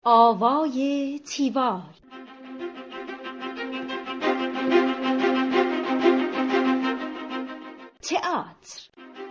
آوای تیوال. تئاتر.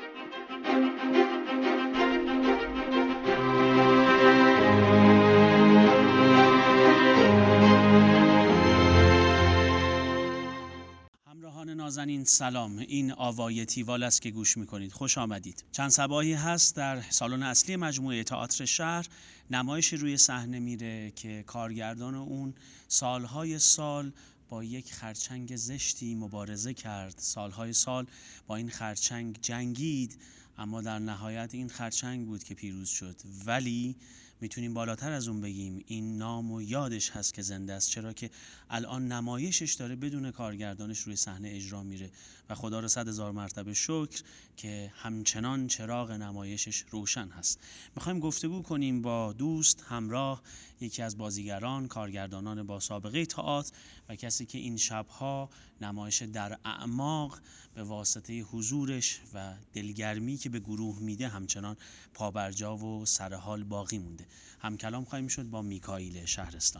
همراهان نازنین سلام، این آوای تیوال است که گوش میکنید. خوش آمدید. چند صباحی هست در سالن اصلی مجموعه تئاتر شهر نمایشی روی صحنه میره که کارگردان اون سالهای سال با یک خرچنگ زشتی مبارزه کرد، سالهای سال با این خرچنگ جنگید، اما در نهایت این خرچنگ بود که پیروز شد. ولی میتونیم بالاتر از اون بگیم این نام و یادش هست که زنده است، چرا که الان نمایشش داره بدون کارگردانش روی صحنه اجرا میره و خدا رو 100,000 مرتبه شکر که همچنان چراغ نمایشش روشن هست. میخوایم گفتگو کنیم با دوست، همراه، یکی از بازیگران، کارگردانان با سابقه تئاتر و کسی که این شبها نمایش در اعماق به واسطه حضورش و دلگرمی که به گروه میده همچنان پابرجا و سرحال باقی مونده. هم کلام خواهیم شد با میکائیل شهرستان.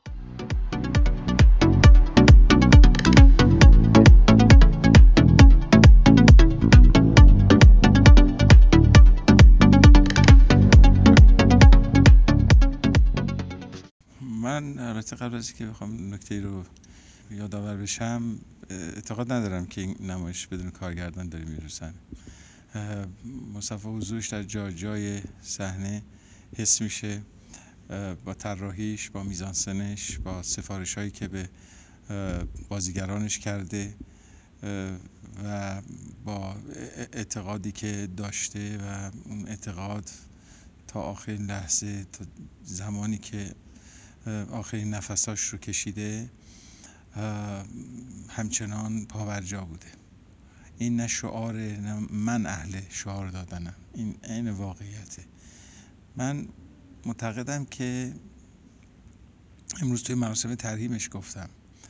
من البته قبل از اینکه بخوام نکته رو یادآور بشم اعتقاد ندارم که این نمایش بدون کارگردان داره میرسن. مصطفی حضورش در جای صحنه حس میشه، با طراحیش، با میزانسنش، با سفارش‌هایی که به بازیگرانش کرده و با اعتقادی که داشته و اون اعتقاد تا آخرین لحظه، تا زمانی که آخرین نفساش رو کشیده همچنان پابرجا بوده. این نه شعار، نه من اهل شعار دادنم، این عین واقعیته. من معتقدم که امروز توی مراسم ترحیمش گفتم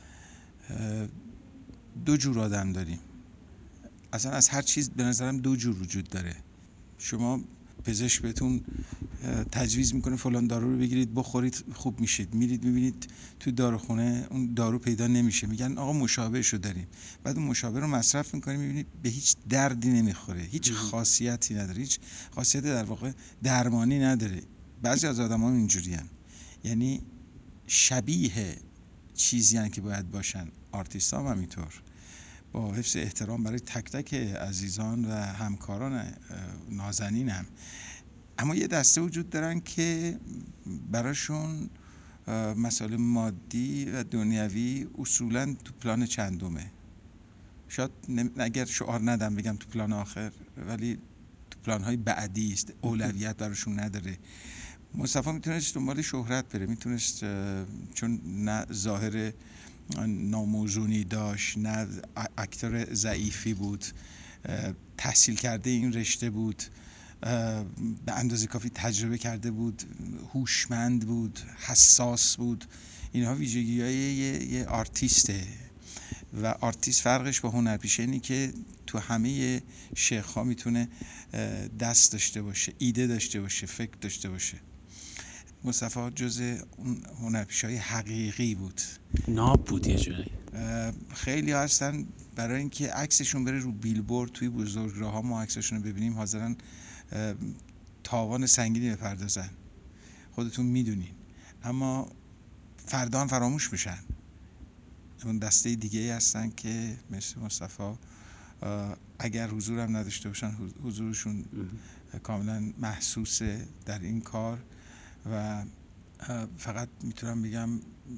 دو جور آدم داریم. اصلا از هر چیز به نظرم دو جور وجود داره. شما پزشک بهتون تجویز میکنه فلان دارو رو بگیرید بخورید خوب میشید، میرید میبینید تو داروخونه اون دارو پیدا نمیشه، میگن آقا مشابهشو داریم، بعد اون مشابه رو مصرف میکنید میبینید به هیچ دردی نمیخوره، هیچ خاصیتی نداره، هیچ خاصیت در واقع درمانی نداره. بعضی از آدم‌ها اینجوریان، یعنی شبیه چیزی هستن که باید باشن. آرتیست‌ها هم همینطور، با حفظ احترام برای تک تک عزیزان و همکاران نازنینم، اما یه دسته وجود دارن که براشون مسائل مادی و دنیوی اصولاً تو پلان چندمه. شاید اگر شعار ندم بگم تو پلان آخر، ولی تو پلان‌های بعدی است، اولویت براشون نداره. مصطفی میتونست دنبال شهرت بره، میتونست، چون نه ظاهر ناموزونی داشت، نه اکتور ضعیفی بود، تحصیل کرده این رشته بود، به اندازه کافی تجربه کرده بود، هوشمند بود، حساس بود. اینها ویژگی‌های یه آرتیسته و آرتیست فرقش با هنرپیشه اینه که تو همه شاخه‌ها میتونه دست داشته باشه، ایده داشته باشه، فکر داشته باشه. مصطفی جز اون هنرپیشه‌های حقیقی بود. ناب بود یه جورایی. خیلی هستن برای اینکه عکسشون بره رو بیلبورد توی بزرگراه‌ها ما عکسشون رو ببینیم حاضرن تاوان سنگینی بپردازن، خودتون میدونین، اما فردا هم فراموش میشن. اون دسته دیگه هستن که مثل مصطفی اگر حضورم نداشته باشن حضورشون کاملا محسوسه در این کار و فقط میتونم بگم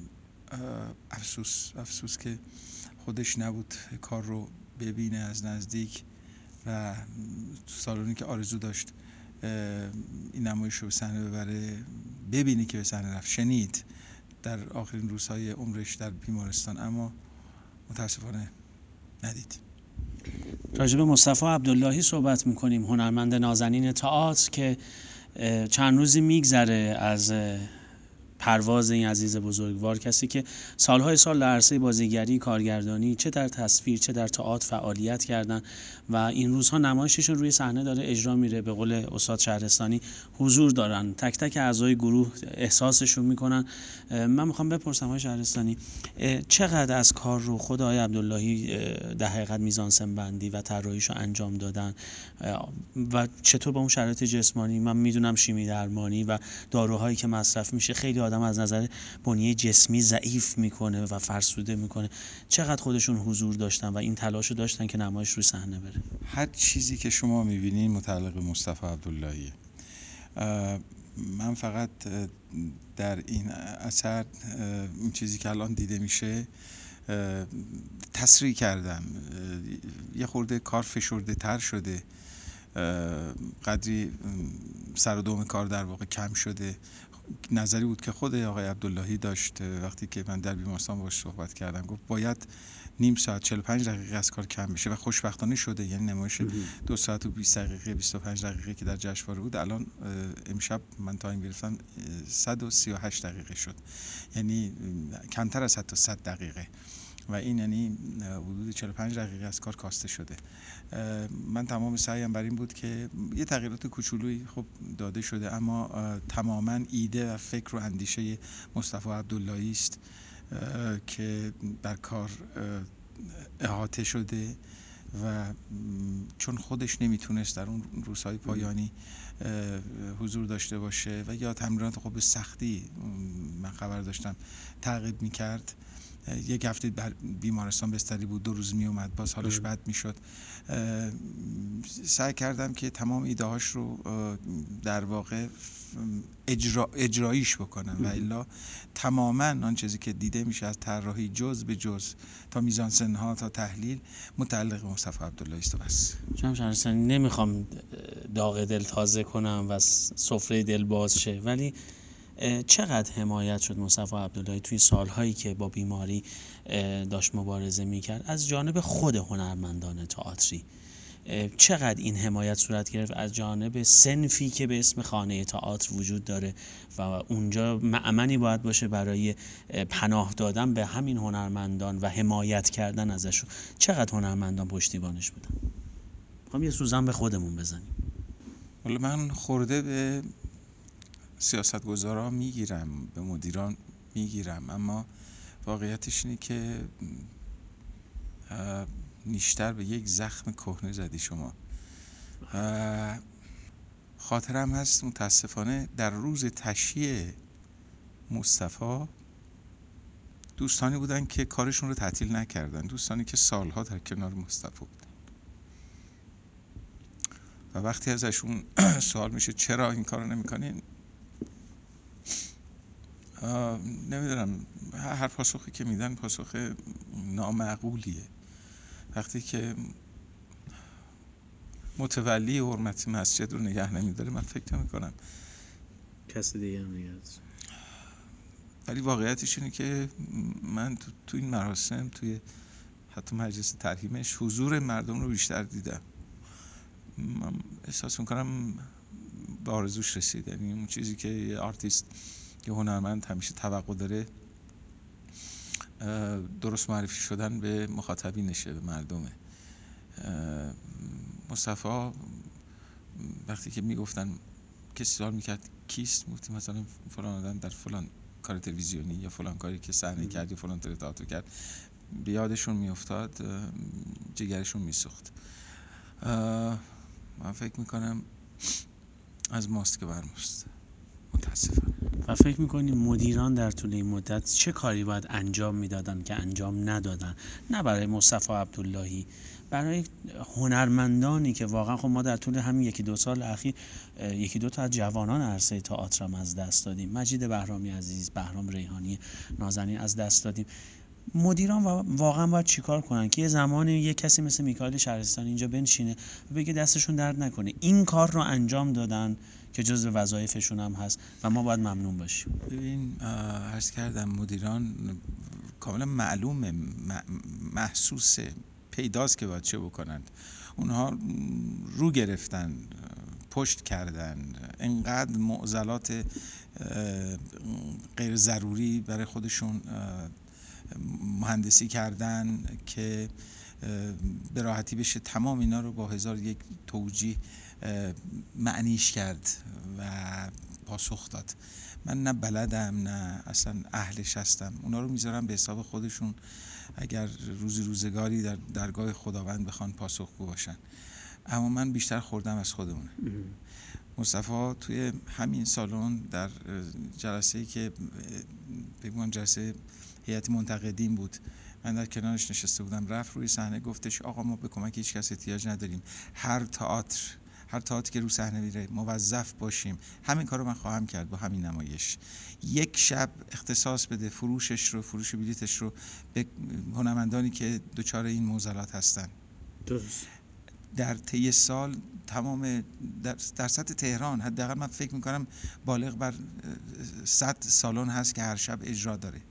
افسوس که خودش نبود کار رو ببینه از نزدیک و تو سالونی که آرزو داشت این نمایش رو به صحنه ببره، ببینی که به صحنه رفت، شنید در آخرین روزهای عمرش در بیمارستان، اما متاسفانه ندید. راجع به مصطفی عبداللهی صحبت میکنیم، هنرمند نازنین تئاتر که چند روزی میگذره از پرواز این عزیز بزرگوار، کسی که سالهای سال در عرصه بازیگری، کارگردانی، چه در تصویر چه در تئاتر فعالیت کردن و این روزها نمایششون روی صحنه داره اجرا میره. به قول استاد شهرستانی حضور دارن، تک تک اعضای گروه احساسشون میکنن. من میخوام بپرسم آقای شهرستانی، چقدر از کار رو خود آقای عبداللهی در حقیقت میزانسن بندی و طراحیشو انجام دادن و چطور با اون شرایط جسمانی؟ من میدونم شیمی درمانی و داروهایی که مصرف میشه خیلی آدم از نظر بنیه جسمی ضعیف میکنه و فرسوده میکنه. چقدر خودشون حضور داشتن و این تلاشو داشتن که نمایش روی صحنه بره؟ هر چیزی که شما میبینین متعلق به مصطفی عبداللهیه. من فقط در این اثر این چیزی که الان دیده میشه تسریع کردم، یه خورده کار فشرده تر شده، قدری سر و دم کار در واقع کم شده. نظری بود که خود آقای عبداللهی داشت وقتی که من در بیمارستان باهاش صحبت کردم، گفت باید نیم ساعت 45 دقیقه از کار کم بشه و خوشبختانه شده. یعنی نمایش 2 ساعت و 20 دقیقه 25 دقیقه که در جشنواره بود، الان امشب من تایم گرفتم 138 دقیقه شد، یعنی کمتر از حتی 100 دقیقه و این یعنی حدود 45 دقیقه از کار کاسته شده. من تمام سعیم بر این بود که یه تغییرات کوچولویی خب داده شده، اما تماما ایده و فکر و اندیشه مصطفی عبداللهی است که در کار احاطه شده و چون خودش نمیتونست در اون روزهای پایانی حضور داشته باشه و یا تمرینات خب به سختی من خبر داشتم تعقیب میکرد، یک هفته بر بیمارستان بستری بود، 2 روز می اومد باز حالش بد میشد. سعی کردم که تمام ایده هاش رو در واقع اجراییش بکنم و الا تماما آن چیزی که دیده میشه از طراحی جز به جز تا میزانسن ها تا تحلیل متعلق به مصطفی عبداللهی است. بس جناب شهرستانی، نمیخوام داغ دل تازه کنم و سفره دل باز شه، ولی چقدر حمایت شد مصطفی عبداللهی توی سالهایی که با بیماری داشت مبارزه میکرد از جانب خود هنرمندان تئاتری؟ چقدر این حمایت صورت گرفت از جانب صنفی که به اسم خانه تئاتر وجود داره و اونجا مأمنی باید باشه برای پناه دادن به همین هنرمندان و حمایت کردن ازشون؟ چقدر هنرمندان پشتیبانش بودن؟ میخوام یه سوزن به خودمون بزنیم. حالا من خورده به سیاستگزارا میگیرم، به مدیران میگیرم، اما واقعیتش اینه که نیشتر به یک زخم کهنه زدی شما. خاطرم هست متاسفانه در روز تشییع مصطفی دوستانی بودن که کارشون رو تعطیل نکردن، دوستانی که سالها در کنار مصطفی بودن و وقتی ازشون سوال میشه چرا این کارو نمیکنین، نمیدونم، هر پاسخی که میدن پاسخ نامعقولیه. وقتی که متولی حرمت مسجد رو نگه نمیداره، من فکر نمی‌کنم کسی دیگه هم نگه داره. ولی واقعیتش اینه که من تو این مراسم، توی حتی مجلس ترحیمش، حضور مردم رو بیشتر دیدم. من احساس میکنم به آرزوش رسید. یعنی اون چیزی که یه آرتیست، یه هنرمند همیشه توقع داره، درست معرفی شدن به مخاطبینشه، به مردمه. مصطفی وقتی که میگفتن، کسی سوال میکرد کیست، میگفتیم مثلا فلان آدم در فلان کار تلویزیونی یا فلان کاری که صحنه کرد یا فلان تئاتر کرد، به یادشون میافتاد، جگرشون میسوخت. من فکر میکنم از ماست که برماست، متاسفانه. و فکر میکنید مدیران در طول این مدت چه کاری باید انجام میدادن که انجام ندادن؟ نه برای مصطفی عبداللهی، برای هنرمندانی که واقعا خب ما در طول همین 1-2 سال اخیر 1-2 تا از جوانان عرصه تئاتر هم از دست دادیم. مجید بهرامی عزیز، بهرام ریحانی نازنین از دست دادیم. مدیران واقعا باید چیکار کنن که یه زمانی یه کسی مثل میکائیل شهرستانی اینجا بنشینه و بگه دستشون درد نکنه این کار رو انجام دادن که جزء وظایفشون هم هست و ما باید ممنون باشیم. ببین، عرض کردم مدیران کاملا معلومه، محسوسه، پیداست که باید چه بکنند. اونها رو گرفتن، پشت کردن، انقدر معضلات غیر ضروری برای خودشون مهندسی کردن که به راحتی بشه تمام اینا رو با 1001 توجیه معنیش کرد و پاسخ داد. من نه بلدم نه اصلا اهلش هستم. اونا رو میذارم به حساب خودشون، اگر روزگاری در درگاه خداوند بخوان پاسخگو باشن. اما من بیشتر خوردم از خودمونه. مصطفی توی همین سالن در جلسه‌ای که بگم جلسه هیئت منتقدین بود، من در کنارش نشسته بودم، رفت روی صحنه گفتش آقا ما به کمک هیچ کس احتیاج نداریم، هر تئاتر که رو صحنه میره موظف باشیم. همین کارو من خواهم کرد با همین نمایش. یک شب اختصاص بده فروش بلیتش رو به هنرمندانی که دچار این معضلات هستن. درست. در طی سال تمام در سطح تهران حداقل من فکر میکنم بالغ بر 100 سالن هست که هر شب اجرا داره.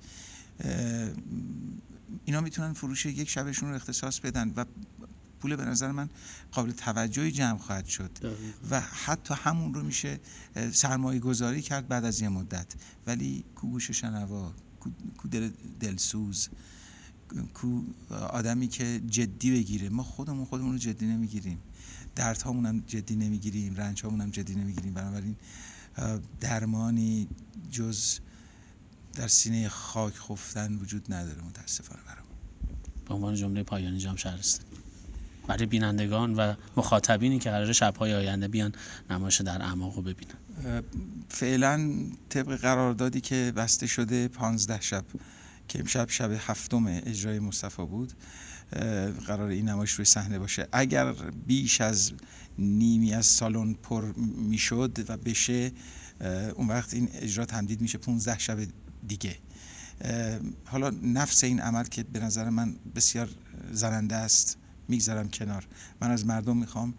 اینا میتونن فروش یک شبشون رو اختصاص بدن و پول به نظر من قابل توجهی جمع خواهد شد و حتی همون رو میشه سرمایه گذاری کرد بعد از یه مدت. ولی کو گوش شنوا، کو دلسوز، کو آدمی که جدی بگیره؟ ما خودمون رو جدی نمیگیریم، دردهامون هم جدی نمیگیریم، رنجهامون هم جدی نمیگیریم. بنابراین درمانی جز در سینه خاک خفتن وجود نداره متاسفانه برام. به عنوان جمله پایانی جناب شهرستانی برای بینندگان و مخاطبینی که قراره شب‌های آینده بیان نمایش در اعماق رو ببینن، فعلا طبق قراردادی که بسته شده 15 شب که امشب شب 7 اجرای مصطفی بود، قرار این نمایش روی صحنه باشه. اگر بیش از نیمی از سالن پر میشد و بشه، اون وقت این اجرا تمدید میشه 15 شب دیگه. حالا نفس این عمل که به نظر من بسیار زننده است میگذارم کنار. من از مردم میخوام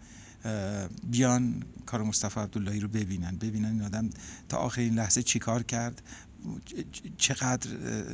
بیان کار مصطفی عبداللهی رو ببینن این آدم تا آخرین لحظه چی کار کرد، چقدر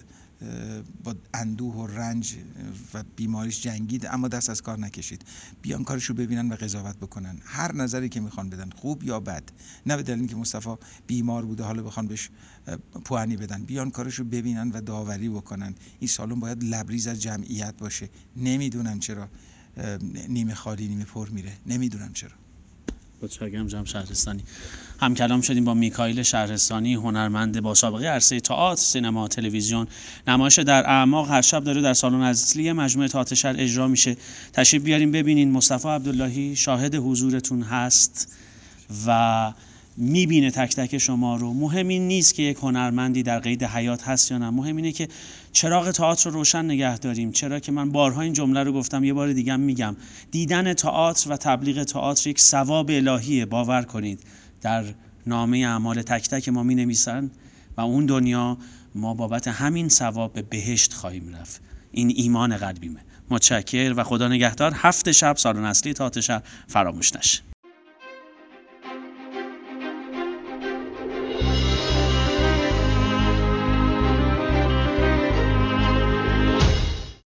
با اندوه و رنج و بیماریش جنگید اما دست از کار نکشید. بیان کارشو ببینن و قضاوت بکنن، هر نظری که میخوان بدن، خوب یا بد، نه به دلیل اینکه مصطفی بیمار بوده حالا بخوان بهش پوانی بدن. بیان کارشو ببینن و داوری بکنن. این سالن باید لبریز از جمعیت باشه. نمیدونم چرا نیمه خالی نیمه پر میره، نمیدونم چرا. متشکرم جناب شهرستانی. هم کلام شدیم با میکائیل شهرستانی، هنرمند با سابقه عرصه تئاتر، سینما، تلویزیون. نمایش در اعماق هر شب داره در سالن اصلی مجموعه تئاتر شهر اجرا میشه. تشریف بیارین ببینین. مصطفی عبداللهی شاهد حضورتون هست و میبینه تک تک شما رو. مهم این نیست که یک هنرمندی در قید حیات هست یا نه، مهم اینه که چراغ تئاتر رو روشن نگه داریم. چرا که من بارها این جمله رو گفتم، یه بار دیگه میگم، دیدن تئاتر و تبلیغ تئاتر یک ثواب الهیه. باور کنید در نامه اعمال تک تک ما می‌نویسن و اون دنیا ما بابت همین ثواب به بهشت خواهیم رفت. این ایمان قلبیمه. متشکر و خدا نگهدار. 7 شب سالن اصلی تئاتر شهر فراموش نشه.